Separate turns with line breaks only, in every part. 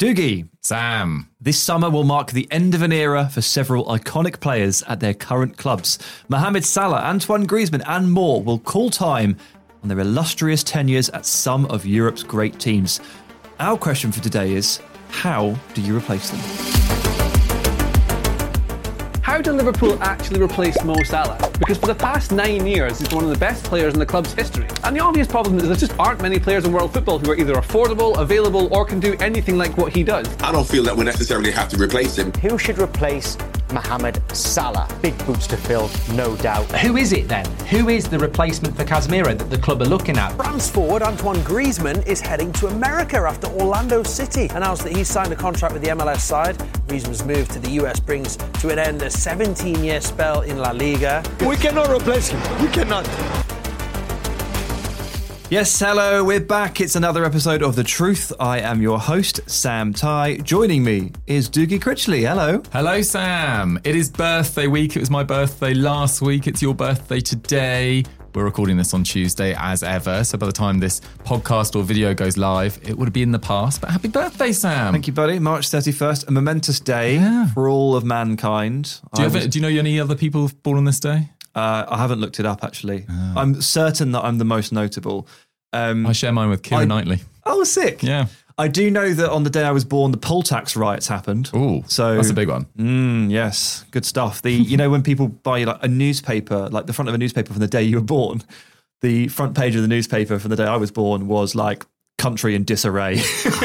Doogie.
Sam.
This summer will mark the end of an era for several iconic players at their current clubs. Mohamed Salah, Antoine Griezmann and more will call time on their illustrious tenures at some of Europe's great teams. Our question for today is, how do you replace them?
How did Liverpool actually replace Mo Salah? Because for the past 9 years, he's one of the best players in the club's history. And the obvious problem is there just aren't many players in world football who are either affordable, available, or can do anything like what he does.
I don't feel that we necessarily have to replace him.
Who should replace Mohamed Salah? Big boots to fill, no doubt.
Who is it then? Who is the replacement for Casemiro that the club are looking at?
France forward Antoine Griezmann is heading to America after Orlando City announced that he's signed a contract with the MLS side. Griezmann's move to the US brings to an end a 17-year spell in La Liga.
We cannot replace him. We cannot.
Yes, hello, we're back. It's another episode of The Truth. I am your host, Sam Tighe. Joining me is Doogie Critchley. Hello.
Hello, Sam. It is birthday week. It was my birthday last week. It's your birthday today. We're recording this on Tuesday as ever. So by the time this podcast or video goes live, it would be in the past. But happy birthday, Sam.
Thank you, buddy. March 31st, a momentous day for all of mankind.
Do you know any other people born on this day?
I haven't looked it up, actually. I'm certain that I'm the most notable.
I share mine with Keira Knightley.
Oh, sick.
Yeah.
I do know that on the day I was born, the poll tax riots happened.
Ooh, so that's a big one.
Yes, good stuff. You know, when people buy like a newspaper, like the front of a newspaper from the day you were born, the front page of the newspaper from the day I was born was like country in disarray.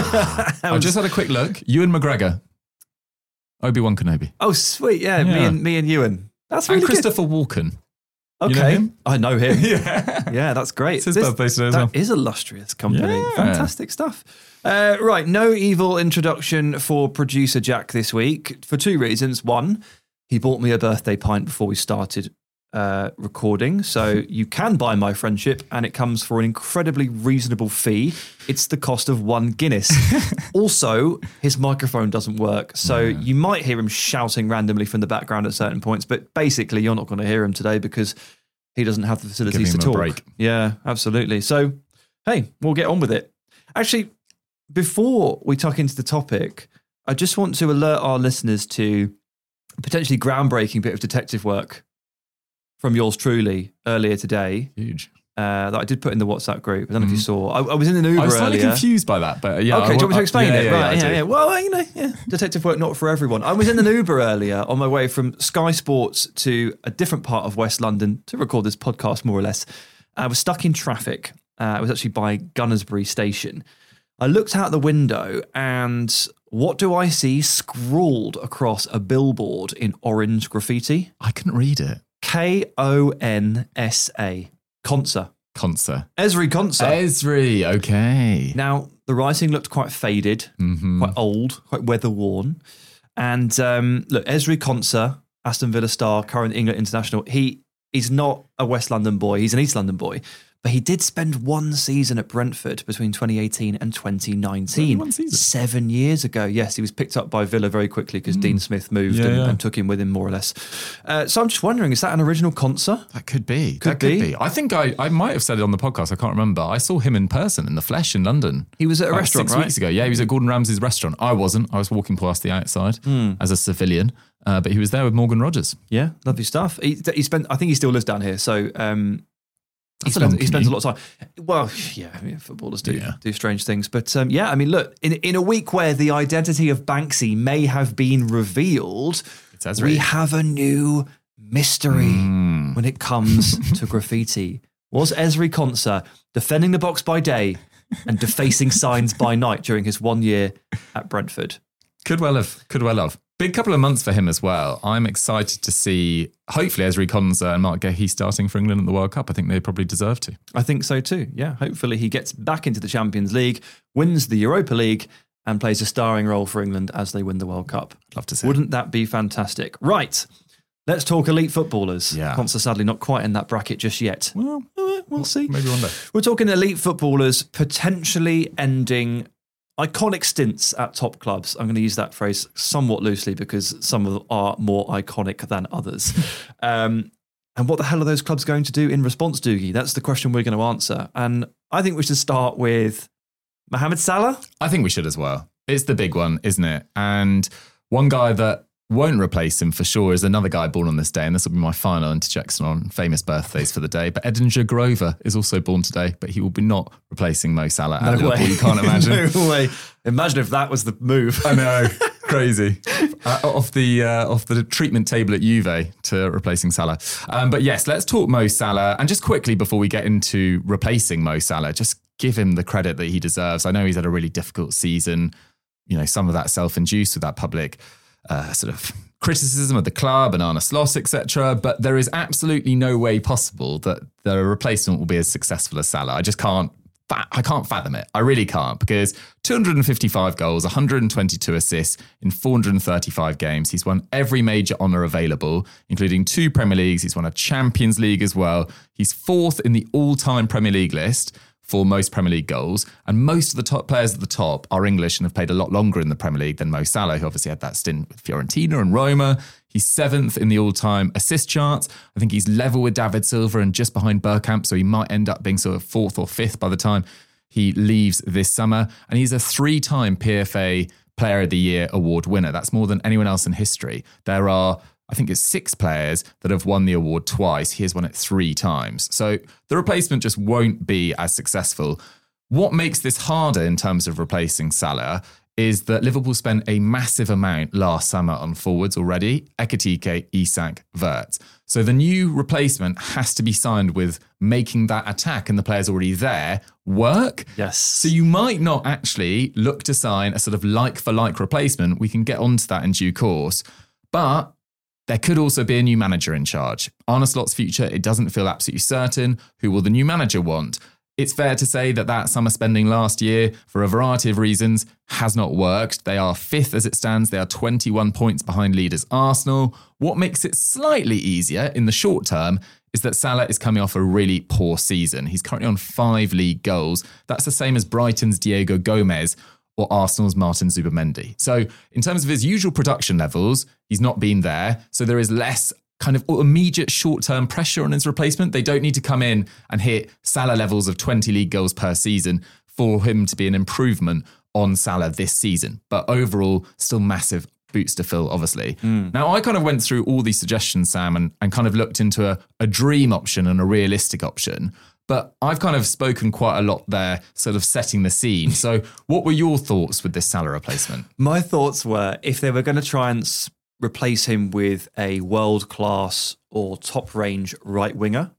I just had a quick look. Ewan McGregor. Obi-Wan Kenobi.
Oh, sweet. Yeah. Me and Ewan. That's really
good. And Christopher Walken.
Okay,
you know him?
I know him.
Yeah,
that's great.
It's his birthday today as well.
That is illustrious company.
Yeah.
Fantastic stuff. Right, no evil introduction for producer Jack this week for two reasons. One, he bought me a birthday pint before we started recording, so you can buy my friendship and it comes for an incredibly reasonable fee. It's the cost of one Guinness. Also, his microphone doesn't work, so you might hear him shouting randomly from the background at certain points, but basically you're not going to hear him today because he doesn't have the facilities to talk.
Break.
Yeah, absolutely. So, hey, we'll get on with it. Actually, before we tuck into the topic, I just want to alert our listeners to a potentially groundbreaking bit of detective work from yours truly earlier today.
Huge.
That I did put in the WhatsApp group. I don't know if you saw. I was in an Uber earlier.
I was slightly confused by that, but yeah.
Okay, do you want me to explain it?
Yeah.
Well, detective work not for everyone. I was in an Uber earlier on my way from Sky Sports to a different part of West London to record this podcast, more or less. I was stuck in traffic. I was actually by Gunnersbury Station. I looked out the window and what do I see scrawled across a billboard in orange graffiti?
I couldn't read it.
Konsa. Konsa. Ezri Konsa.
Ezri, okay.
Now, the writing looked quite faded, quite old, quite weather-worn. And look, Ezri Konsa, Aston Villa star, current England international, he's not a West London boy, he's an East London boy. But he did spend one season at Brentford between 2018 and 2019.
1 season?
7 years ago. Yes, he was picked up by Villa very quickly because Dean Smith moved and took him with him more or less. So I'm just wondering, is that an original Konsa?
That could be.
Could be.
I think I might have said it on the podcast. I can't remember. I saw him in person, in the flesh in London.
He was at a restaurant,
6 weeks ago. Yeah, he was at Gordon Ramsay's restaurant. I wasn't. I was walking past the outside as a civilian. But he was there with Morgan Rogers.
Yeah, lovely stuff. He spent. I think he still lives down here. So he spends a lot of time. Well, yeah, footballers do strange things. But look, in a week where the identity of Banksy may have been revealed, we have a new mystery when it comes to graffiti. Was Ezri Konsa defending the box by day and defacing signs by night during his 1 year at Brentford?
Could well have. Big couple of months for him as well. I'm excited to see, hopefully, Ezri Konsa and Mark Gehi starting for England at the World Cup. I think they probably deserve to.
I think so too, yeah. Hopefully he gets back into the Champions League, wins the Europa League, and plays a starring role for England as they win the World Cup.
I'd love to see.
Wouldn't that be fantastic? Right, let's talk elite footballers.
Yeah.
Konsa sadly not quite in that bracket just yet.
Well,
we'll see.
Maybe one day.
We're talking elite footballers potentially ending iconic stints at top clubs. I'm going to use that phrase somewhat loosely because some of them are more iconic than others. And what the hell are those clubs going to do in response, Doogie? That's the question we're going to answer. And I think we should start with Mohamed Salah.
I think we should as well. It's the big one, isn't it? And one guy that won't replace him for sure is another guy born on this day, and this will be my final interjection on famous birthdays for the day. But Edinger Grover is also born today, but he will be not replacing Mo Salah at Liverpool. You can't imagine.
No way. Imagine if that was the move.
I know, crazy. Off the treatment table at Juve to replacing Salah. But yes, let's talk Mo Salah. And just quickly before we get into replacing Mo Salah, just give him the credit that he deserves. I know he's had a really difficult season. You know, some of that self-induced with that public sort of criticism of the club and Arne Slot, etc. But there is absolutely no way possible that the replacement will be as successful as Salah. I can't fathom it. I really can't, because 255 goals, 122 assists in 435 games. He's won every major honour available, including 2 Premier Leagues. He's won a Champions League as well. He's 4th in the all-time Premier League list for most Premier League goals. And most of the top players at the top are English and have played a lot longer in the Premier League than Mo Salah, who obviously had that stint with Fiorentina and Roma. He's 7th in the all-time assist charts. I think he's level with David Silva and just behind Bergkamp, so he might end up being sort of 4th or 5th by the time he leaves this summer. And he's a 3-time PFA Player of the Year award winner. That's more than anyone else in history. There are, I think it's 6 players that have won the award twice. He has won it 3 times. So the replacement just won't be as successful. What makes this harder in terms of replacing Salah is that Liverpool spent a massive amount last summer on forwards already, Ekitike, Isak, Wirtz. So the new replacement has to be signed with making that attack and the players already there work.
Yes.
So you might not actually look to sign a sort of like-for-like replacement. We can get onto that in due course. But there could also be a new manager in charge. Arne Slot's future, it doesn't feel absolutely certain. Who will the new manager want? It's fair to say that summer spending last year, for a variety of reasons, has not worked. They are 5th as it stands. They are 21 points behind leaders Arsenal. What makes it slightly easier in the short term is that Salah is coming off a really poor season. He's currently on 5 league goals. That's the same as Brighton's Diego Gomez or Arsenal's Martin Zubimendi. So in terms of his usual production levels, he's not been there. So there is less kind of immediate short-term pressure on his replacement. They don't need to come in and hit Salah levels of 20 league goals per season for him to be an improvement on Salah this season. But overall, still massive boots to fill, obviously. Now, I kind of went through all these suggestions, Sam, and kind of looked into a dream option and a realistic option. But I've kind of spoken quite a lot there, sort of setting the scene. So what were your thoughts with this Salah replacement?
My thoughts were, if they were going to try and replace him with a world-class or top-range right winger,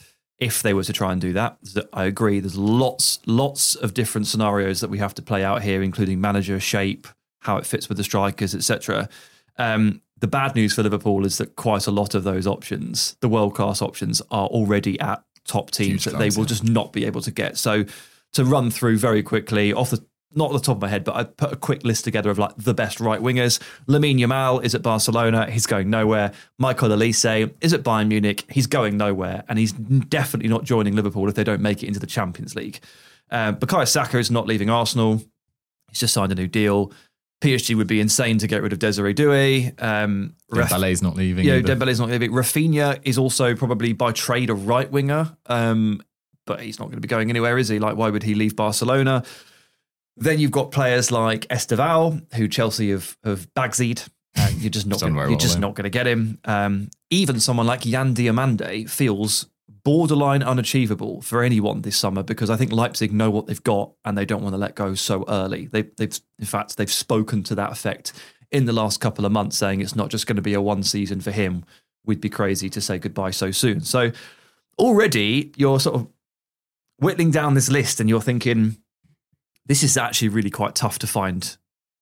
if they were to try and do that, I agree. There's lots of different scenarios that we have to play out here, including manager, shape, how it fits with the strikers, etc. The bad news for Liverpool is that quite a lot of those options, the world-class options, are already at top teams that they will just not be able to get. So to run through very quickly, not at the top of my head, but I put a quick list together of like the best right wingers. Lamine Yamal is at Barcelona. He's going nowhere. Michael Olise is at Bayern Munich. He's going nowhere. And he's definitely not joining Liverpool if they don't make it into the Champions League. Bukayo Saka is not leaving Arsenal. He's just signed a new deal. PSG would be insane to get rid of Desiree Doué.
Dembele's not leaving.
Yeah, Dembele's not leaving. Rafinha is also probably by trade a right winger, but he's not going to be going anywhere, is he? Like, why would he leave Barcelona? Then you've got players like Esteval, who Chelsea have bagsied. You're just not going to get him. Even someone like Yan Diomande feels borderline unachievable for anyone this summer, because I think Leipzig know what they've got and they don't want to let go so early. They've spoken to that effect in the last couple of months, saying it's not just going to be a one season for him. We'd be crazy to say goodbye so soon. So already you're sort of whittling down this list and you're thinking, this is actually really quite tough to find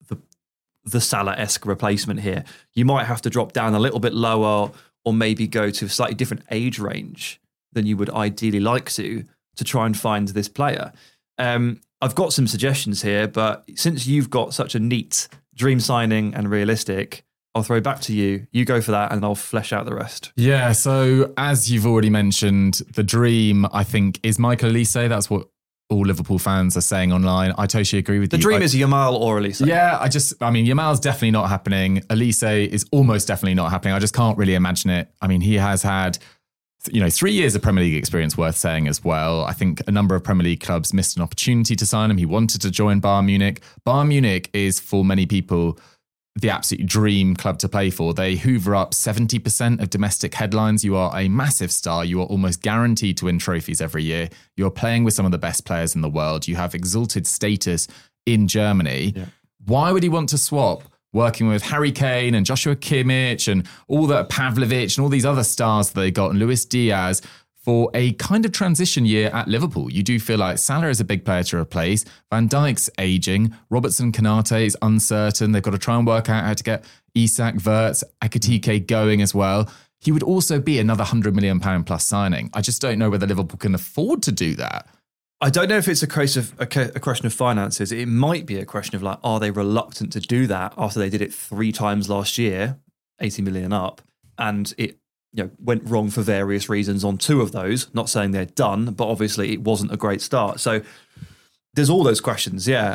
the Salah-esque replacement here. You might have to drop down a little bit lower, or maybe go to a slightly different age range than you would ideally like to try and find this player. I've got some suggestions here, but since you've got such a neat dream signing and realistic, I'll throw it back to you. You go for that and I'll flesh out the rest.
Yeah, so as you've already mentioned, the dream, I think, is Michael Olise. That's what all Liverpool fans are saying online. I totally agree with you.
The dream is Yamal or Olise.
Yeah, Yamal's definitely not happening. Olise is almost definitely not happening. I just can't really imagine it. I mean, he has had 3 years of Premier League experience worth saying as well. I think a number of Premier League clubs missed an opportunity to sign him. He wanted to join Bayern Munich. Bayern Munich is, for many people, the absolute dream club to play for. They hoover up 70% of domestic headlines. You are a massive star. You are almost guaranteed to win trophies every year. You're playing with some of the best players in the world. You have exalted status in Germany. Yeah. Why would he want to swap working with Harry Kane and Joshua Kimmich and all that Pavlovic and all these other stars that they got and Luis Diaz for a kind of transition year at Liverpool? You do feel like Salah is a big player to replace. Van Dijk's aging. Robertson Konate is uncertain. They've got to try and work out how to get Isak, Wirtz, Ekitike going as well. He would also be another £100 million plus signing. I just don't know whether Liverpool can afford to do that.
I don't know if it's a question of finances. It might be a question of are they reluctant to do that after they did it 3 times last year, 80 million up, and it went wrong for various reasons on 2 of those. Not saying they're done, but obviously it wasn't a great start. So there's all those questions. Yeah,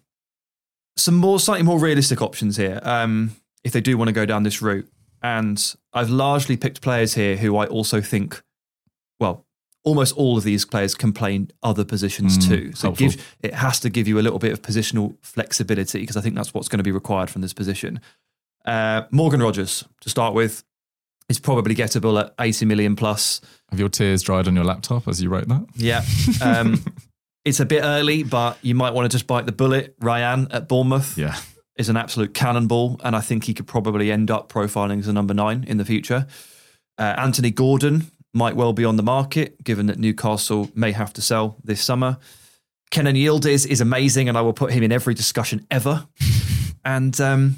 some slightly more realistic options here if they do want to go down this route. And I've largely picked players here who I also think, almost all of these players can play other positions too. So it has to give you a little bit of positional flexibility, because I think that's what's going to be required from this position. Morgan Rogers, to start with, is probably gettable at 80 million plus.
Have your tears dried on your laptop as you wrote that?
Yeah. It's a bit early, but you might want to just bite the bullet. Ryan at Bournemouth is an absolute cannonball, and I think he could probably end up profiling as a number 9 in the future. Anthony Gordon might well be on the market, given that Newcastle may have to sell this summer. Kenan Yildiz is amazing, and I will put him in every discussion ever. And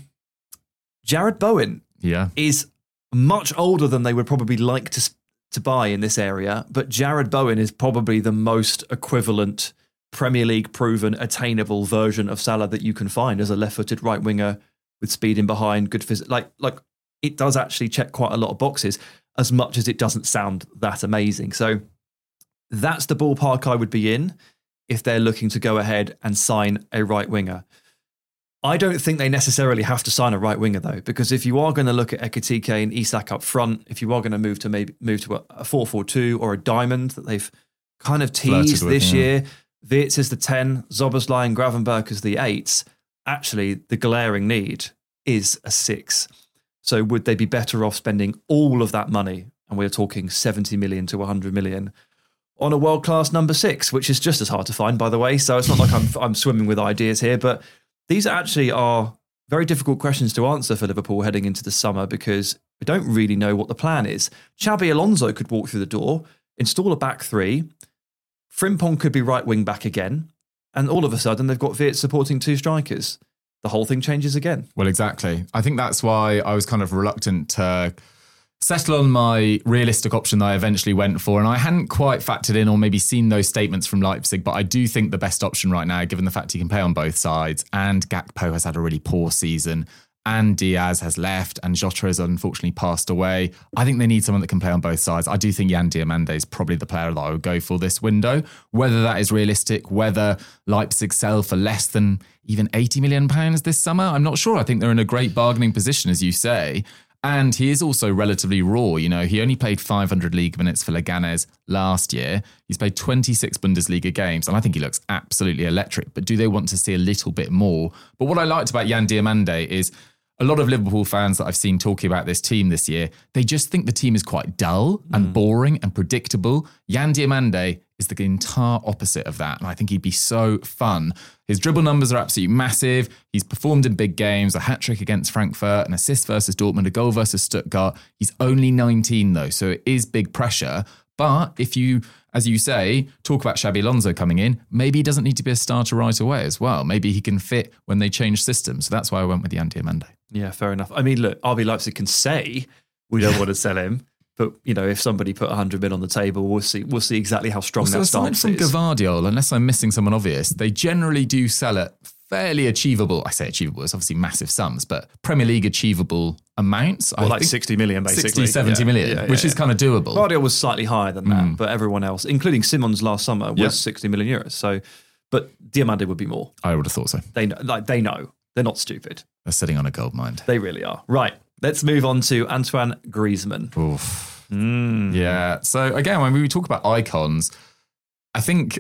Jared Bowen is much older than they would probably like to buy in this area, but Jared Bowen is probably the most equivalent Premier League proven attainable version of Salah that you can find as a left-footed right winger with speed in behind, good physics. Like it does actually check quite a lot of boxes, as much as it doesn't sound that amazing. So that's the ballpark I would be in if they're looking to go ahead and sign a right winger. I don't think they necessarily have to sign a right winger though, because if you are going to look at Ekitike and Isak up front, if you are going to move to a 4-4-2 or a diamond that they've kind of teased this year, Wirtz is the 10, Szoboszlai and Gravenberch is the 8s. Actually, the glaring need is a 6. So would they be better off spending all of that money, and we're talking 70 million to 100 million, on a world-class number 6, which is just as hard to find, by the way. So it's not like I'm swimming with ideas here, but these actually are very difficult questions to answer for Liverpool heading into the summer, because we don't really know what the plan is. Xabi Alonso could walk through the door, install a back 3, Frimpong could be right wing back again, and all of a sudden they've got Wirtz supporting 2 strikers. The whole thing changes again. Well,
exactly. I think that's why I was kind of reluctant to settle on my realistic option that I eventually went for. And I hadn't quite factored in or maybe seen those statements from Leipzig, but I do think the best option right now, given the fact he can play on both sides, and Gakpo has had a really poor season, and Diaz has left, and Jota has unfortunately passed away. I think they need someone that can play on both sides. I do think Yan Diomande is probably the player that I would go for this window. Whether that is realistic, whether Leipzig sell for less than even £80 million this summer, I'm not sure. I think they're in a great bargaining position, as you say. And he is also relatively raw. You know, he only played 500 league minutes for Leganés last year. He's played 26 Bundesliga games, and I think he looks absolutely electric. But do they want to see a little bit more? But what I liked about Yan Diomande is a lot of Liverpool fans that I've seen talking about this team this year, they just think the team is quite dull and boring and predictable. Yan Diomande is the entire opposite of that, and I think he'd be so fun. His dribble numbers are absolutely massive. He's performed in big games, a hat-trick against Frankfurt, an assist versus Dortmund, a goal versus Stuttgart. He's only 19 though, so it is big pressure. But if you, as you say, talk about Xabi Alonso coming in, maybe he doesn't need to be a starter right away as well. Maybe he can fit when they change systems. So that's why I went with Yan Diomande.
Yeah, fair enough. I mean, look, RB Leipzig can say we don't want to sell him, but you know, if somebody put 100 million on the table, we'll see exactly how strong that stance
is. Aside from Gvardiol, unless I'm missing someone obvious, they generally do sell at fairly achievable. I say achievable, it's obviously massive sums, but Premier League achievable amounts.
Well, like 60 million, basically.
60, 70 million, which is kind of doable.
Gvardiol was slightly higher than that, but everyone else, including Simons last summer, was 60 million euros. So, but Diomande would be more.
I would have thought so.
They know. They're not stupid.
They're sitting on a gold mine.
They really are. Right. Let's move on to Antoine Griezmann.
Oof. Yeah. So again, when we talk about icons, I think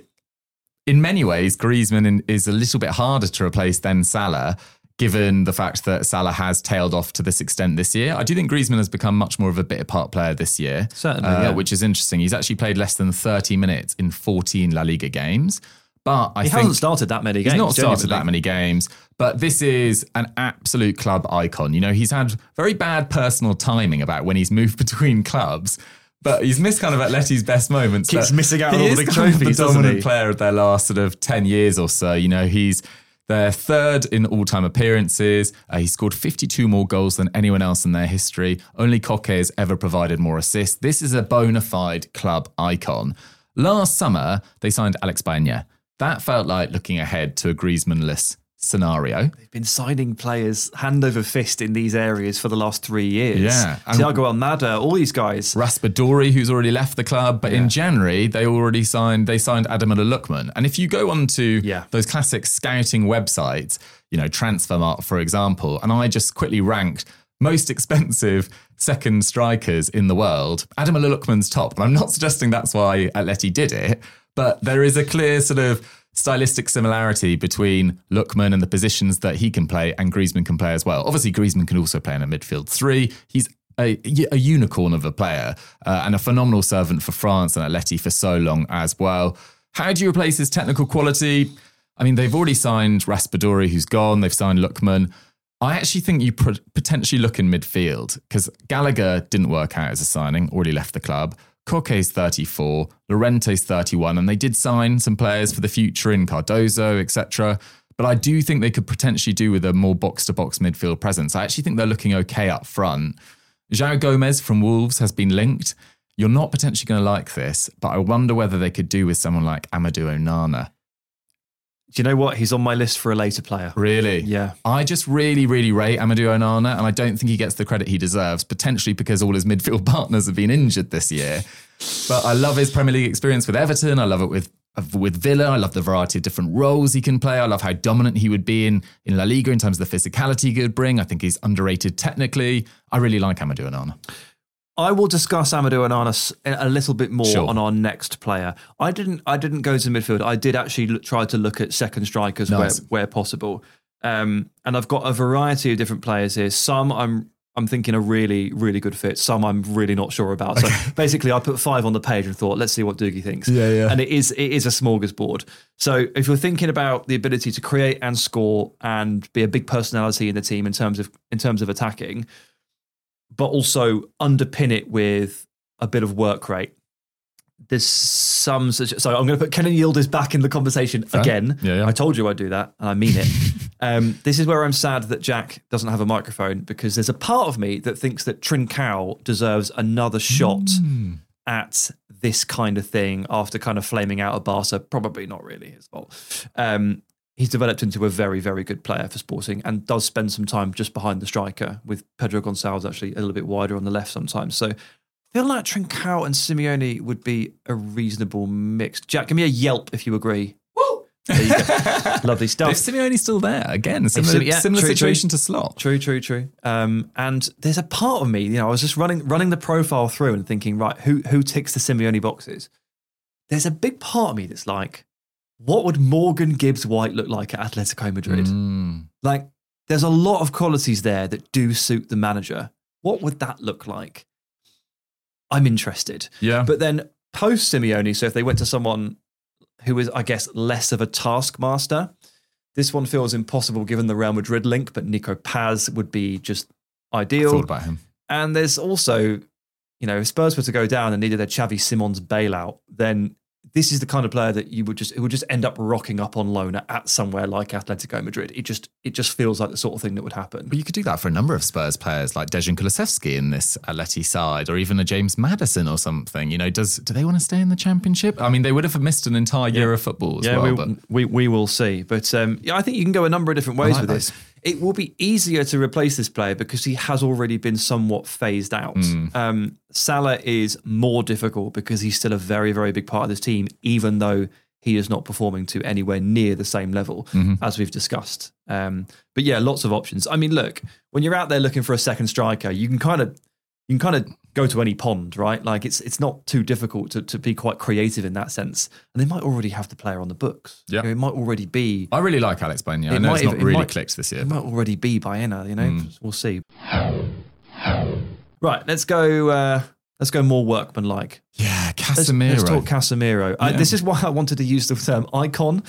in many ways, Griezmann is a little bit harder to replace than Salah, given the fact that Salah has tailed off to this extent this year. I do think Griezmann has become much more of a bit part player this year.
Certainly,
which is interesting. He's actually played less than 30 minutes in 14 La Liga games. But I think
hasn't started that many games.
He's not started that many games, but this is an absolute club icon. You know, he's had very bad personal timing about when he's moved between clubs, but he's missed kind of Atleti's best moments.
Keeps missing out on all the big
trophies.
trophies,
The
doesn't
dominant
he?
player of their last sort of 10 years or so. You know, he's their third in all-time appearances. He scored 52 more goals than anyone else in their history. Only Koke has ever provided more assists. This is a bona fide club icon. Last summer, they signed Alex Baena. That felt like looking ahead to a Griezmann-less scenario.
They've been signing players hand over fist in these areas for the last 3 years.
Yeah.
Thiago Almada, all these guys.
Raspadori, who's already left the club, but in January they signed Ademola Lookman. And if you go onto those classic scouting websites, you know, Transfermarkt, for example, and I just quickly ranked most expensive second strikers in the world, Ademola Lookman's top. And I'm not suggesting that's why Atleti did it, but there is a clear sort of stylistic similarity between Lookman and the positions that he can play and Griezmann can play as well. Obviously, Griezmann can also play in a midfield three. He's a unicorn of a player and a phenomenal servant for France and Atleti for so long as well. How do you replace his technical quality? I mean, they've already signed Raspadori, who's gone. They've signed Lookman. I actually think you potentially look in midfield because Gallagher didn't work out as a signing, already left the club. Koke's 34, Llorente's 31, and they did sign some players for the future in Cardozo, etc. But I do think they could potentially do with a more box-to-box midfield presence. I actually think they're looking okay up front. João Gomez from Wolves has been linked. You're not potentially going to like this, but I wonder whether they could do with someone like Amadou Onana.
Do you know what? He's on my list for a later player.
Really?
Yeah.
I just really, really rate Amadou Onana, and I don't think he gets the credit he deserves, potentially because all his midfield partners have been injured this year. But I love his Premier League experience with Everton. I love it with Villa. I love the variety of different roles he can play. I love how dominant he would be in La Liga in terms of the physicality he could bring. I think he's underrated technically. I really like Amadou Onana.
I will discuss Amadou Onana a little bit more on our next player. I didn't go to midfield. I did actually try to look at second strikers where possible. And I've got a variety of different players here. Some I'm thinking are really, really good fits. Some I'm really not sure about. So basically I put 5 on the page and thought, let's see what Doogie thinks. Yeah. And it is a smorgasbord. So if you're thinking about the ability to create and score and be a big personality in the team in terms of attacking, but also underpin it with a bit of work rate. There's some... So I'm going to put Kenan Yildiz back in the conversation again. Yeah. I told you I'd do that, and I mean it. This is where I'm sad that Jack doesn't have a microphone, because there's a part of me that thinks that Trincao deserves another shot at this kind of thing after kind of flaming out of Barca. Probably not really his fault. He's developed into a very, very good player for Sporting and does spend some time just behind the striker, with Pedro Gonçalves actually a little bit wider on the left sometimes. So I feel like Trincao and Simeone would be a reasonable mix. Jack, give me a yelp if you agree. Woo! There you go. Lovely stuff.
If Simeone's still there, again, similar situation to Slot.
True. And there's a part of me, you know, I was just running the profile through and thinking, right, who ticks the Simeone boxes? There's a big part of me that's like, what would Morgan Gibbs-White look like at Atletico Madrid? Like, there's a lot of qualities there that do suit the manager. What would that look like? I'm interested.
Yeah.
But then post-Simeone, so if they went to someone who is, I guess, less of a taskmaster, this one feels impossible given the Real Madrid link, but Nico Paz would be just ideal.
I thought about him.
And there's also, you know, if Spurs were to go down and needed a Xavi Simons bailout, then this is the kind of player that it would just end up rocking up on loan at somewhere like Atletico Madrid. It just feels like the sort of thing that would happen.
But you could do that for a number of Spurs players, like Dejan Kulusevski in this Atleti side, or even a James Maddison or something. You know, do they want to stay in the Championship? I mean, they would have missed an entire year of football as well. But
we will see. But I think you can go a number of different ways with this. It will be easier to replace this player because he has already been somewhat phased out. Salah is more difficult because he's still a very, very big part of this team, even though he is not performing to anywhere near the same level as we've discussed. But yeah, lots of options. I mean, look, when you're out there looking for a second striker, you can kind of go to any pond, right? Like it's not too difficult to be quite creative in that sense. And they might already have the player on the books.
Yeah.
It might already be.
I really like Alex Baena. I know it's not really clicked this year.
It might already be Baena, We'll see. Right, let's go more workmanlike.
Yeah, Casemiro.
Let's talk Casemiro.
Yeah.
This is why I wanted to use the term icon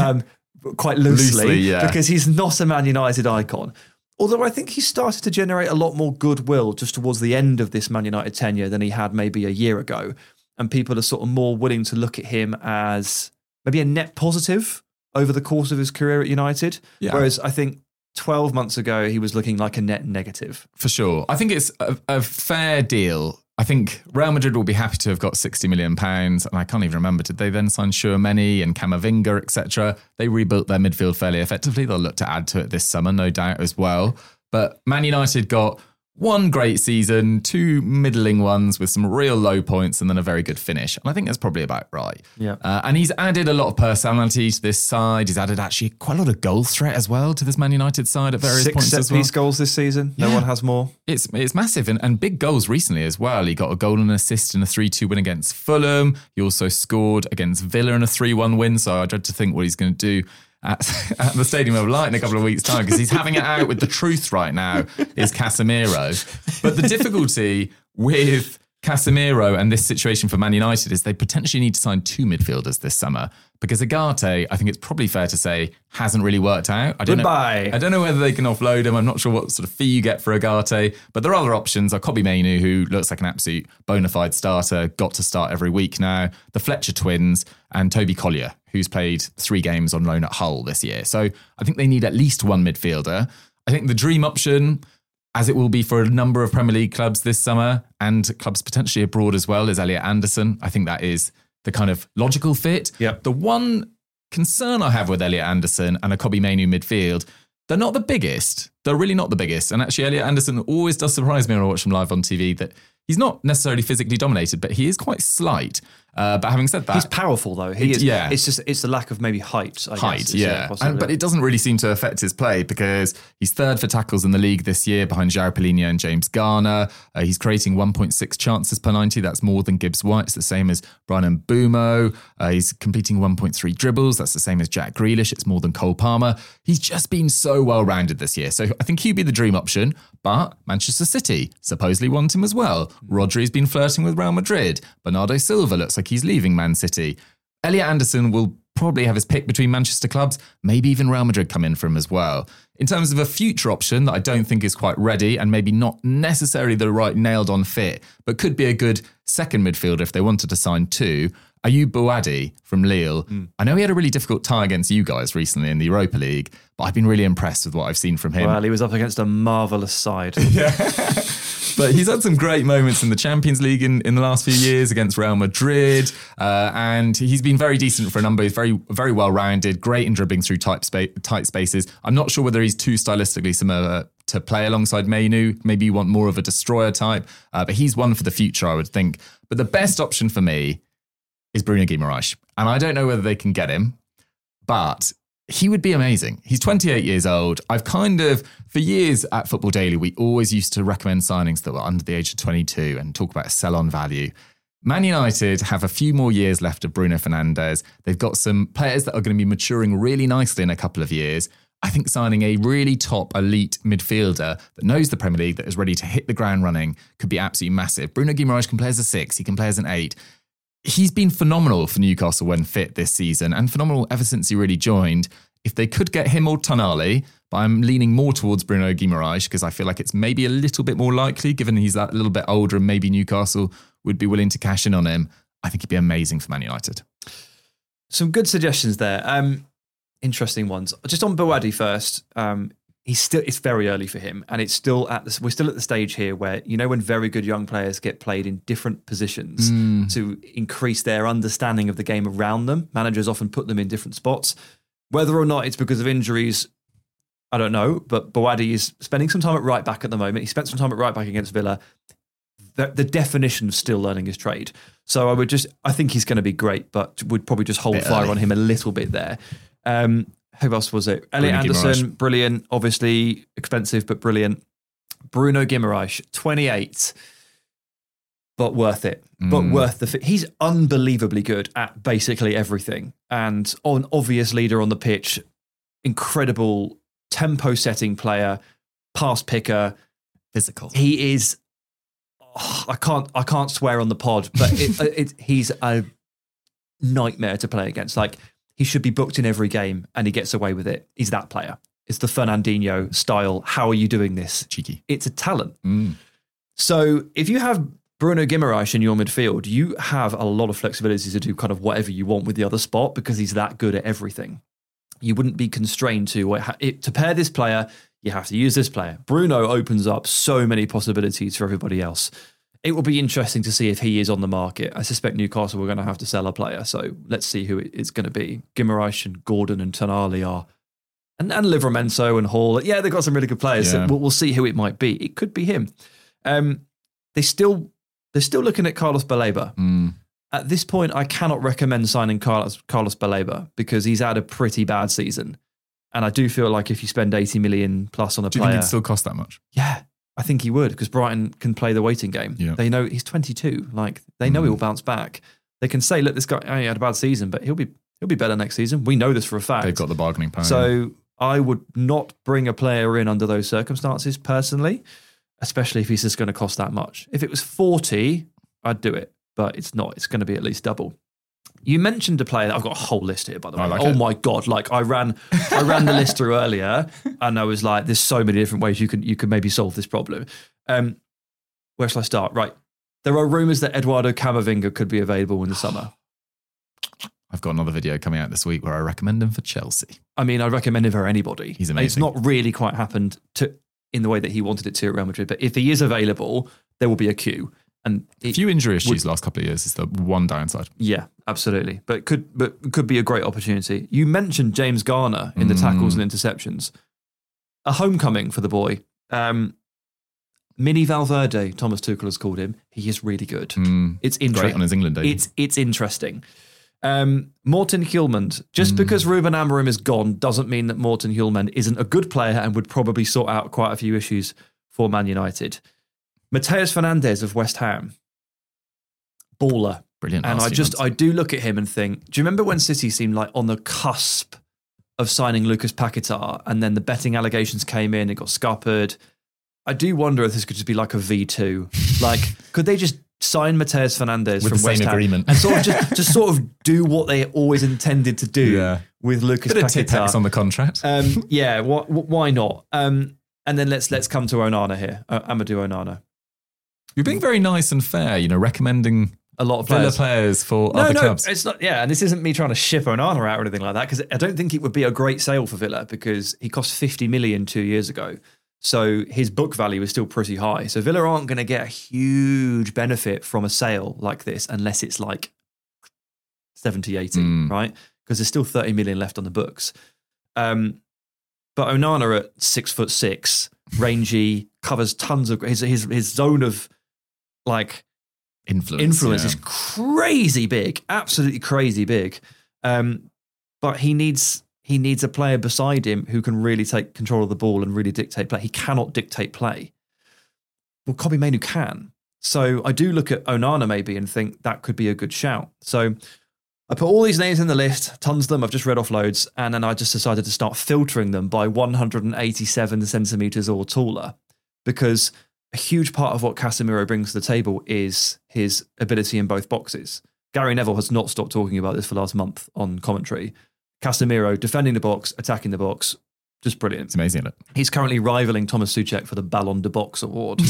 quite loosely because he's not a Man United icon. Although I think he started to generate a lot more goodwill just towards the end of this Man United tenure than he had maybe a year ago. And people are sort of more willing to look at him as maybe a net positive over the course of his career at United. Yeah. Whereas I think 12 months ago, he was looking like a net negative.
For sure. I think it's a fair deal. I think Real Madrid will be happy to have got £60 million. And I can't even remember, did they then sign Tchouaméni and Camavinga, etc.? They rebuilt their midfield fairly effectively. They'll look to add to it this summer, no doubt as well. But Man United got one great season, two middling ones with some real low points, and then a very good finish. And I think that's probably about right.
Yeah.
And he's added a lot of personality to this side. He's added actually quite a lot of goal threat as well to this Man United side at various points as well.
6 set-piece goals this season. No one has more.
It's massive and big goals recently as well. He got a goal and an assist in a 3-2 win against Fulham. He also scored against Villa in a 3-1 win. So I dread to think what he's going to do at the Stadium of Light in a couple of weeks' time, because he's having it out with the truth right now, is Casemiro. But the difficulty with Casemiro and this situation for Man United is they potentially need to sign 2 midfielders this summer, because Agate, I think it's probably fair to say, hasn't really worked out. I don't know whether they can offload him. I'm not sure what sort of fee you get for Agate, but there are other options. Kobbie Mainoo, who looks like an absolute bona fide starter, got to start every week now. The Fletcher twins and Toby Collier, who's played 3 games on loan at Hull this year. So I think they need at least one midfielder. I think the dream option, as it will be for a number of Premier League clubs this summer and clubs potentially abroad as well, is Elliot Anderson. I think that is the kind of logical fit.
Yep.
The one concern I have with Elliot Anderson and a Kobbie Mainoo midfield, they're not the biggest. They're really not the biggest. And actually, Elliot Anderson always does surprise me when I watch him live on TV that he's not necessarily physically dominated, but he is quite slight. But having said that,
he's powerful though. He is. Yeah. It's the lack of maybe height. I guess.
Yeah. But it doesn't really seem to affect his play because he's 3rd for tackles in the league this year behind João Palhinha and James Garner. He's creating 1.6 chances per 90. That's more than Gibbs White. It's the same as Bryan Mbeumo. He's completing 1.3 dribbles. That's the same as Jack Grealish. It's more than Cole Palmer. He's just been so well rounded this year. So I think he'd be the dream option. But Manchester City supposedly want him as well. Rodri's been flirting with Real Madrid. Bernardo Silva looks like he's leaving Man City. Elliot Anderson will probably have his pick between Manchester clubs, maybe even Real Madrid come in for him as well. In terms of a future option that I don't think is quite ready and maybe not necessarily the right nailed-on fit, but could be a good second midfielder if they wanted to sign 2, Ayoub Bouadi from Lille. I know he had a really difficult tie against you guys recently in the Europa League, but I've been really impressed with what I've seen from him.
Well, he was up against a marvellous side.
Yeah. But he's had some great moments in the Champions League in the last few years against Real Madrid. And he's been very decent for a number. He's very, very well-rounded, great in dribbling through tight spaces. I'm not sure whether he's too stylistically similar to play alongside Mainoo. Maybe you want more of a destroyer type. But he's one for the future, I would think. But the best option for me is Bruno Guimaraes. And I don't know whether they can get him, but he would be amazing. He's 28 years old. I've kind of, for years at Football Daily, we always used to recommend signings that were under the age of 22 and talk about a sell-on value. Man United have a few more years left of Bruno Fernandes. They've got some players that are going to be maturing really nicely in a couple of years. I think signing a really top elite midfielder that knows the Premier League, that is ready to hit the ground running, could be absolutely massive. Bruno Guimaraes can play as a 6. He can play as an 8. He's been phenomenal for Newcastle when fit this season and phenomenal ever since he really joined. If they could get him or Tonali, but I'm leaning more towards Bruno Guimaraes because I feel like it's maybe a little bit more likely, given he's that little bit older and maybe Newcastle would be willing to cash in on him. I think he'd be amazing for Man United.
Some good suggestions there. Interesting ones. Just on Bouadi first. It's very early for him, and we're still at the stage here where, when very good young players get played in different positions to increase their understanding of the game around them. Managers often put them in different spots. Whether or not it's because of injuries, I don't know, but Bouadi is spending some time at right back at the moment. He spent some time at right back against Villa. The definition of still learning his trade. So I think he's going to be great, but would probably just hold fire on him a little bit there. Who else was it? Elliot Anderson, brilliant. Obviously expensive, but brilliant. Bruno Guimaraes, 28. but worth it. But worth the. He's unbelievably good at basically everything, and an obvious leader on the pitch. Incredible tempo setting player, pass picker,
physical.
He is. I can't swear on the pod, but he's a nightmare to play against. Like, he should be booked in every game, and he gets away with it. He's that player. It's the Fernandinho style. How are you doing this?
Cheeky.
It's a talent. So if you have Bruno Guimaraes in your midfield, you have a lot of flexibility to do kind of whatever you want with the other spot because he's that good at everything. You wouldn't be constrained to pair this player. You have to use this player. Bruno opens up so many possibilities for everybody else. It will be interesting to see if he is on the market. I suspect Newcastle are going to have to sell a player, so let's see who it's going to be. Guimaraes and Gordon and Tonali are, and Livramento and Hall. Yeah, they've got some really good players.
Yeah.
So we'll see who it might be. It could be him. They're still looking at Carlos Baleba. At this point, I cannot recommend signing Carlos Baleba because he's had a pretty bad season. And I do feel like if you spend 80 million plus on a
Do you
player...
think it'd still cost that much?
Yeah, I think he would because Brighton can play the waiting game.
Yeah.
They know he's 22. Like, they know he'll bounce back. They can say, look, this guy he had a bad season, but he'll be better next season. We know this for a fact.
They've got the bargaining power.
So I would not bring a player in under those circumstances personally, especially if he's just going to cost that much. If it was 40, I'd do it, but it's not. It's going to be at least double. You mentioned a player. I've got a whole list here, by the way.
Like
my God. Like I ran the list through earlier and I was like, there's so many different ways you could maybe solve this problem. Where shall I start? Right. There are rumours that Eduardo Camavinga could be available in the summer.
I've got another video coming out this week where I recommend him for Chelsea.
I mean, I recommend him for anybody.
He's amazing.
It's not really quite happened in the way that he wanted it to at Real Madrid, but if he is available, there will be a queue. And
a few injury issues last couple of years is the one downside.
Yeah, absolutely. But could be a great opportunity. You mentioned James Garner in the tackles and interceptions. A homecoming for the boy. Mini Valverde, Thomas Tuchel has called him. He is really good. It's interesting.
Great on his England debut.
It's interesting. Morten Hjulmand. Just because Ruben Amorim is gone doesn't mean that Morten Hjulmand isn't a good player and would probably sort out quite a few issues for Man United. Mateus Fernandes of West Ham. Baller.
Brilliant.
And I do look at him and think, do you remember when City seemed like on the cusp of signing Lucas Paquetá and then the betting allegations came in, it got scuppered? I do wonder if this could just be like a V2. Like, could they just sign Mateus Fernandes
with
from
the
West
same
Ham
agreement
and sort of just sort of do what they always intended to do with Lucas
Bit of Tipex
Paquetá
on the contract.
Yeah, why not? And then let's come to Onana here, Amadou Onana.
You're being very nice and fair, recommending
a lot of
Villa players for other clubs.
It's not. Yeah, and this isn't me trying to ship Onana out or anything like that because I don't think it would be a great sale for Villa because he cost 50 million 2 years ago. So his book value is still pretty high. So Villa aren't going to get a huge benefit from a sale like this unless it's like 70, 80, right? Because there's still 30 million left on the books. But Onana at 6'6", rangy, covers tons of his zone of like influence is crazy big, absolutely crazy big. But he needs a player beside him who can really take control of the ball and really dictate play. He cannot dictate play. Well, Kobbie Mainoo can. So I do look at Onana maybe and think that could be a good shout. So I put all these names in the list, tons of them, I've just read off loads, and then I just decided to start filtering them by 187 centimetres or taller because a huge part of what Casemiro brings to the table is his ability in both boxes. Gary Neville has not stopped talking about this for the last month on commentary. Casemiro defending the box, attacking the box, just brilliant.
It's amazing, isn't it?
He's currently rivaling Thomas Souček for the Ballon de Box award.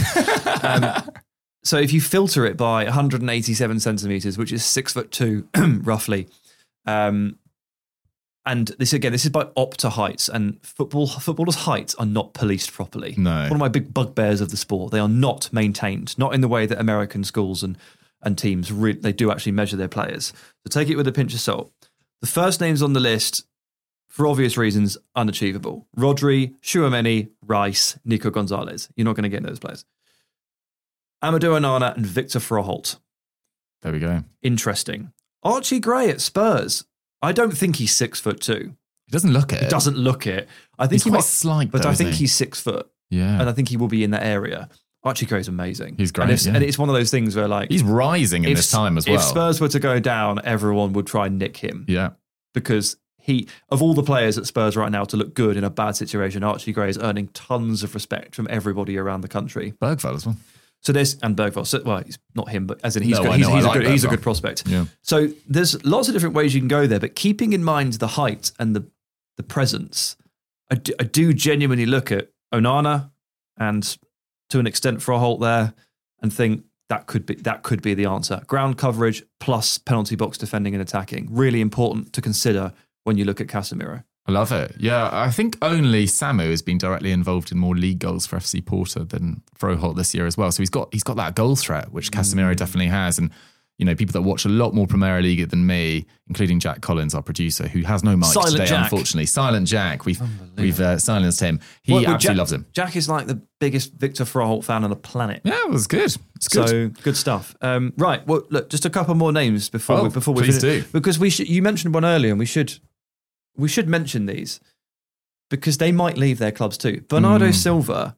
So if you filter it by 187 centimetres, which is 6'2", roughly, and this is by Opta heights, and footballers' heights are not policed properly.
No.
One of my big bugbears of the sport. They are not maintained, not in the way that American schools and teams, they do actually measure their players. So take it with a pinch of salt. The first names on the list, for obvious reasons, unachievable. Rodri, Tchouaméni, Rice, Nico Gonzalez. You're not going to get those players. Amadou Onana and Victor Froholt.
There we go.
Interesting. Archie Gray at Spurs. I don't think he's 6'2".
He doesn't look it.
He doesn't look it. I think
he's quite slight,
but
though,
I think
isn't he?
he's 6 foot.
Yeah.
And I think he will be in that area. Archie Gray's amazing.
He's great,
and it's one of those things where like
he's rising in this time as well.
If Spurs were to go down, everyone would try and nick him.
Yeah,
because of all the players at Spurs right now to look good in a bad situation, Archie Gray is earning tons of respect from everybody around the country.
Bergvall as well.
So Bergvall. So, well, he's not him, but as in he's a good prospect.
Yeah.
So there's lots of different ways you can go there, but keeping in mind the height and the presence, I do genuinely look at Onana and to an extent for a Holt there and think that could be the answer. Ground coverage plus penalty box defending and attacking. Really important to consider when you look at Casemiro.
I love it. Yeah, I think only Samu has been directly involved in more league goals for FC Porto than Froholt this year as well. So he's got that goal threat, which Casemiro definitely has. And you know, people that watch a lot more Premier League than me, including Jack Collins, our producer, who has no mic today, unfortunately. Silent Jack. We've silenced him. He absolutely loves him.
Jack is like the biggest Victor Froholt fan on the planet.
Yeah, it was good. It's good.
So good stuff. Right. Well, look, just a couple more names before we
please
finish.
Do.
Because you mentioned one earlier, and we should mention these because they might leave their clubs too. Bernardo Silva,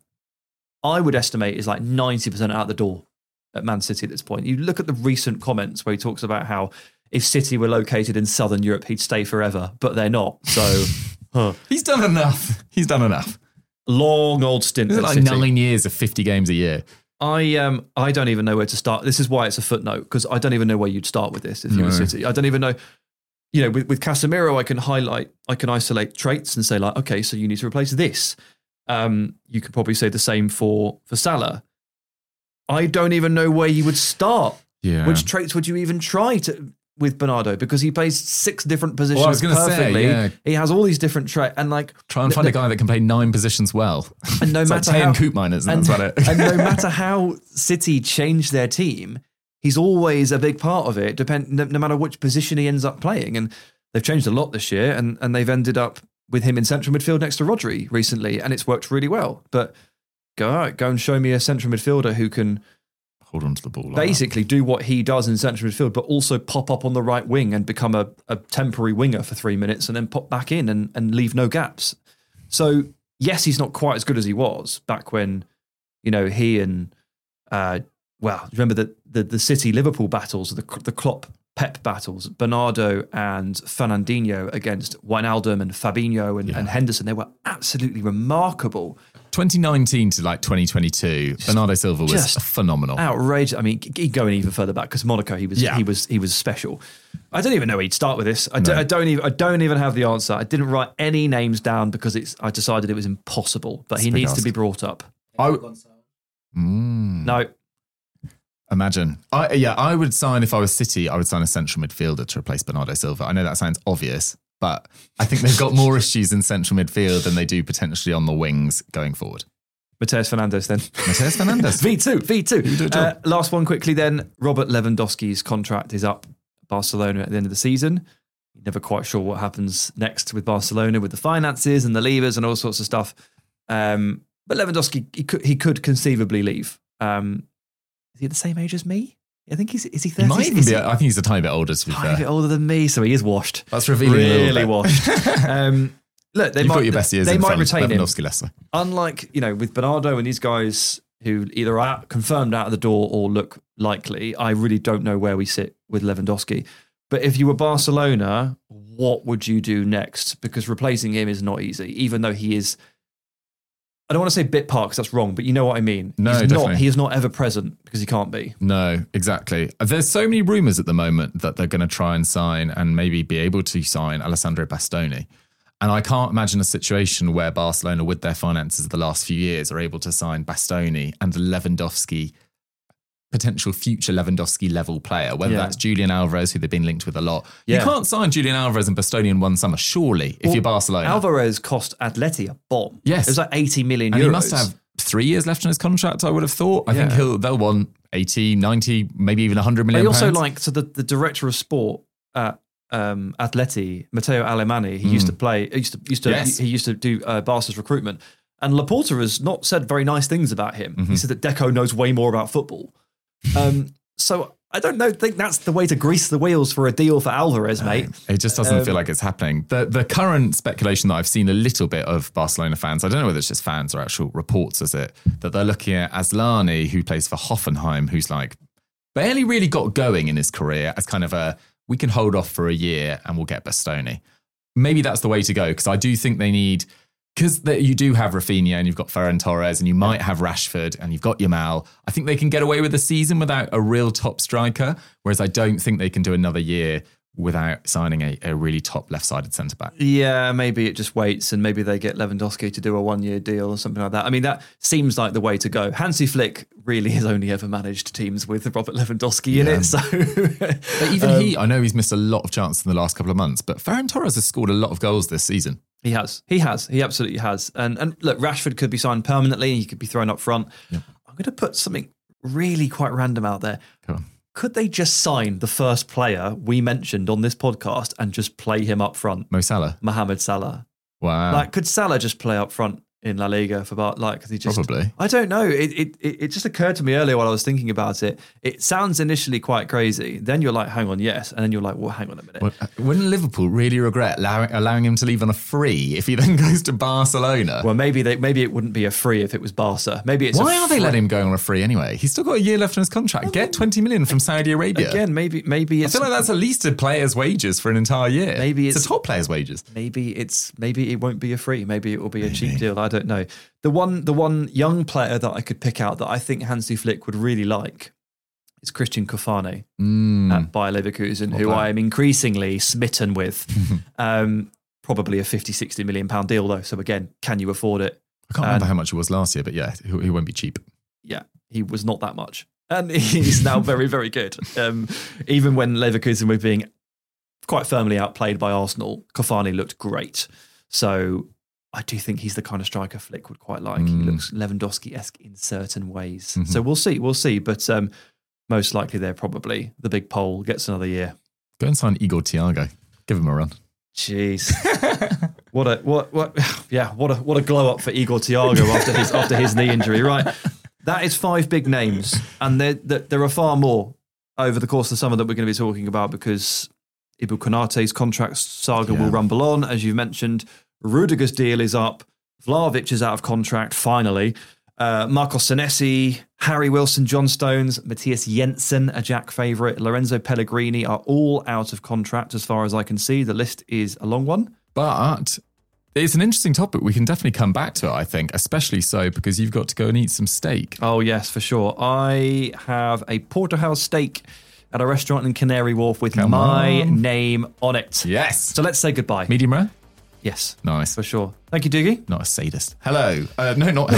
I would estimate, is like 90% out the door at Man City at this point. You look at the recent comments where he talks about how if City were located in Southern Europe, he'd stay forever, but they're not. So
He's done enough.
Long old stint at
like
City.
9 years of 50 games a year.
I don't even know where to start. This is why it's a footnote, because I don't even know where you'd start with this if you were City. I don't even know. You know, with Casemiro, I can isolate traits and say like, okay, so you need to replace this. You could probably say the same for Salah. I don't even know where you would start.
Yeah.
Which traits would you even try with Bernardo? Because he plays 6 different positions
Well, I was gonna
perfectly.
say, yeah.
He has all these different traits, and like
try and find a guy that can play 9 positions well.
And no matter
like
how
Coop miners, and that's about it.
And no matter how City change their team, he's always a big part of it. No matter which position he ends up playing, and they've changed a lot this year, and they've ended up with him in central midfield next to Rodri recently, and it's worked really well. But go and show me a central midfielder who can
hold on to the ball.
Basically do what he does in central midfield, but also pop up on the right wing and become a temporary winger for 3 minutes and then pop back in and leave no gaps. So, yes, he's not quite as good as he was back when, you know, he and, remember the City-Liverpool battles, the Klopp-Pep battles, Bernardo and Fernandinho against Wijnaldum and Fabinho and Henderson. They were absolutely remarkable.
2019 to like 2022, Bernardo Silva was
Just
phenomenal.
Outrageous. I mean, he'd going even further back because Monaco, he was special. I don't even know where he'd start with this. I don't even have the answer. I didn't write any names down because I decided it was impossible. But he needs to be brought up. No.
Imagine. I would sign, if I was City, I would sign a central midfielder to replace Bernardo Silva. I know that sounds obvious, but I think they've got more issues in central midfield than they do potentially on the wings going forward.
Mateus Fernandes then.
Mateus Fernandes.
V2. Last one quickly then. Robert Lewandowski's contract is up at Barcelona at the end of the season. You're never quite sure what happens next with Barcelona, with the finances and the levers and all sorts of stuff. But Lewandowski, he could conceivably leave. Is he the same age as me? I think is he 30?
He might even be. I think he's a tiny bit older, to be fair.
A bit older than me, so he is washed.
That's revealing
really
a little bit.
Washed. Look,
You've got your best years in front.
Retain him.
Lewandowski less so.
Unlike, with Bernardo and these guys who either are confirmed out of the door or look likely, I really don't know where we sit with Lewandowski. But if you were Barcelona, what would you do next? Because replacing him is not easy, even though he is. I don't want to say bit part because that's wrong, but you know what I mean.
No, definitely.
He is not ever present because he can't be.
No, exactly. There's so many rumours at the moment that they're going to try and sign and maybe be able to sign Alessandro Bastoni. And I can't imagine a situation where Barcelona, with their finances of the last few years, are able to sign Bastoni and Lewandowski, potential future Lewandowski level player, whether that's Julian Alvarez, who they've been linked with a lot. You can't sign Julian Alvarez and Bastoni in one summer, surely, if you're Barcelona.
Alvarez cost Atleti a bomb.
Yes.
It was like 80 million euros.
And he must have 3 years left on his contract, I would have thought. I think they'll want 80, 90, maybe even 100 million
pounds.
But
also the director of sport at Atleti, Matteo Alemani, he used to play, he used to do Barca's recruitment. And Laporta has not said very nice things about him. Mm-hmm. He said that Deco knows way more about football. So I don't think that's the way to grease the wheels for a deal for Alvarez, mate.
It just doesn't feel like it's happening. The current speculation that I've seen a little bit of Barcelona fans, I don't know whether it's just fans or actual reports, is it, that they're looking at Aslani, who plays for Hoffenheim, who's like barely really got going in his career, as kind of we can hold off for a year and we'll get Bastoni. Maybe that's the way to go, because I do think they need... Because you do have Rafinha and you've got Ferran Torres and you might have Rashford and you've got Yamal. I think they can get away with the season without a real top striker, whereas I don't think they can do another year without signing a really top left-sided centre-back.
Yeah, maybe it just waits and maybe they get Lewandowski to do a 1-year deal or something like that. I mean, that seems like the way to go. Hansi Flick really has only ever managed teams with Robert Lewandowski in it. So,
but even I know he's missed a lot of chances in the last couple of months, but Ferran Torres has scored a lot of goals this season.
He has. He absolutely has. And look, Rashford could be signed permanently. He could be thrown up front. Yep. I'm going to put something really quite random out there.
Come on.
Could they just sign the first player we mentioned on this podcast and just play him up front?
Mo Salah?
Mohamed Salah.
Wow.
Like, could Salah just play up front in La Liga for because he just...
Probably.
I don't know. It just occurred to me earlier while I was thinking about it. It sounds initially quite crazy. Then you're like, hang on, yes. And then you're like, well, hang on a minute.
Well, wouldn't Liverpool really regret allowing him to leave on a free if he then goes to Barcelona?
Well, maybe it wouldn't be a free if it was Barca. Maybe it's
Why are they letting him go on a free anyway? He's still got a year left in his contract. Get 20 million from Saudi Arabia.
Again, maybe it's...
I feel like that's at least a player's wages for an entire year.
Maybe
it's a top player's wages.
Maybe it won't be a free. Maybe it will be a cheap deal. I don't know. The one young player that I could pick out that I think Hansi Flick would really like is Christian Kofane at Bayer Leverkusen, who I am increasingly smitten with. Probably a 50, 60 million pound deal though. So again, can you afford it?
I can't remember how much it was last year, but yeah, he won't be cheap.
Yeah, he was not that much. And he's now very, very good. Even when Leverkusen were being quite firmly outplayed by Arsenal, Kofane looked great. So I do think he's the kind of striker Flick would quite like. He looks Lewandowski-esque in certain ways. Mm-hmm. So we'll see. But most likely they're probably the big pole gets another year.
Go and sign Igor Thiago. Give him a run.
Jeez. What a glow up for Igor Thiago after his knee injury. Right. That is 5 big names. And there are far more over the course of the summer that we're going to be talking about, because Ibu Konate's contract saga will rumble on, as you mentioned. Rudiger's deal is up. Vlahovic is out of contract, finally. Marcos Senesi, Harry Wilson, John Stones, Matthias Jensen, a Jack favourite, Lorenzo Pellegrini are all out of contract as far as I can see. The list is a long one.
But it's an interesting topic. We can definitely come back to it, I think, especially so because you've got to go and eat some steak.
Oh, yes, for sure. I have a porterhouse steak at a restaurant in Canary Wharf with my name on it.
Yes.
So let's say goodbye.
Medium rare?
Yes.
Nice.
For sure. Thank you, Doogie.
Not a sadist. Hello. No, not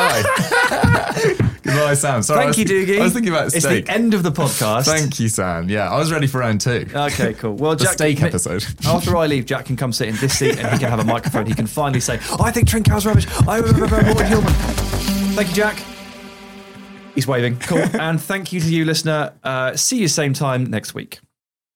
hello. Goodbye. Goodbye, Sam. Sorry,
Thank you, Doogie.
I was thinking about steak.
It's the end of the podcast.
Thank you, Sam. Yeah, I was ready for round 2.
Okay, cool. Well,
the
Jack,
steak episode.
After I leave, Jack can come sit in this seat and he can have a microphone. He can finally say, I think Trincau's rubbish. Morgan Hillman. Thank you, Jack. He's waving. Cool. And thank you to you, listener. See you same time next week.